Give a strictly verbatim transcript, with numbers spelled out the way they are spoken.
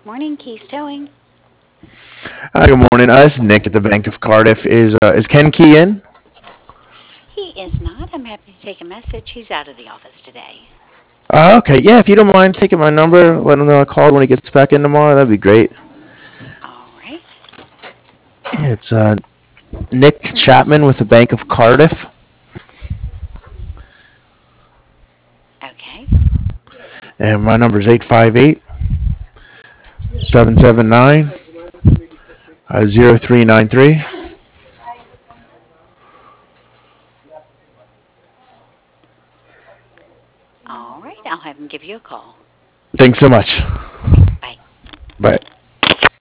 Morning, Keys Towing. Hi, good morning. Uh, this is Nick at the Bank of Cardiff. Is uh, is Ken Key in? He is not. I'm happy to take a message. He's out of the office today. Uh, okay, yeah. If you don't mind taking my number, let him know I called when he gets back in tomorrow. That'd be great. All right. It's uh, Nick Chapman with the Bank of Cardiff, Okay. and my number is eight five eight seven seven nine zero three nine three. All right. I'll have him give you a call. Thanks so much. Okay. Bye. Bye.